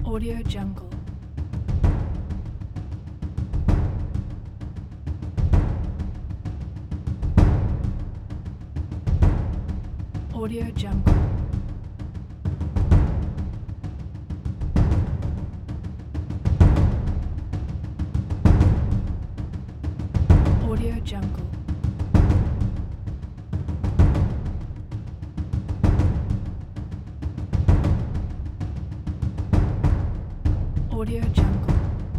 Audio Jungle. Audio Jungle. Audio Jungle. Audio Jungle.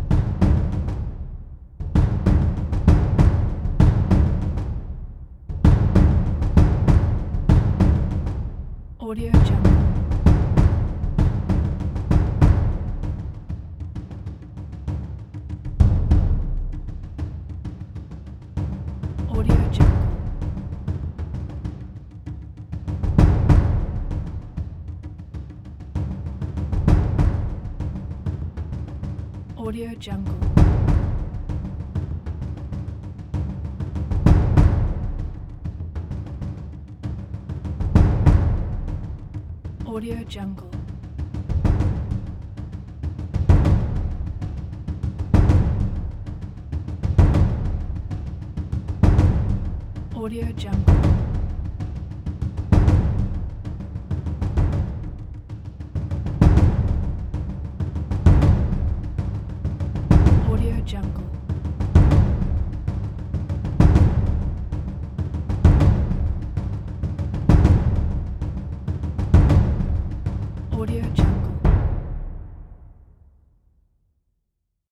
Audio Jungle. Audio Jungle. Audio Jungle. Audio Jungle. Audio Jungle.